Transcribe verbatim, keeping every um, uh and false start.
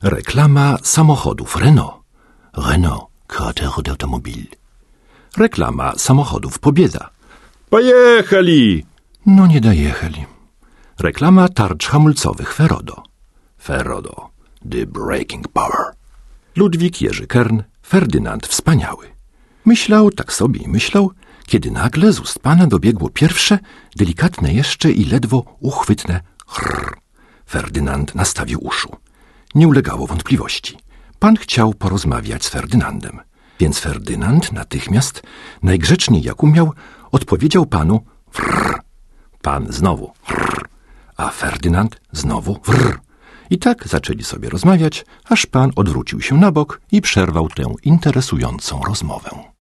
Reklama samochodów Renault. Renault, créateur d'automobile. Reklama samochodów Pobieda. Pojechali! No nie dojechali. Reklama tarcz hamulcowych Ferodo. Ferodo, the braking power. Ludwik Jerzy Kern, Ferdynand Wspaniały. Myślał, tak sobie i myślał, kiedy nagle z ust pana dobiegło pierwsze, delikatne jeszcze i ledwo uchwytne chrr. Ferdynand nastawił uszu. Nie ulegało wątpliwości. Pan chciał porozmawiać z Ferdynandem. Więc Ferdynand natychmiast, najgrzeczniej jak umiał, odpowiedział panu wrr. Pan znowu wrr, a Ferdynand znowu wrr. I tak zaczęli sobie rozmawiać, aż pan odwrócił się na bok i przerwał tę interesującą rozmowę.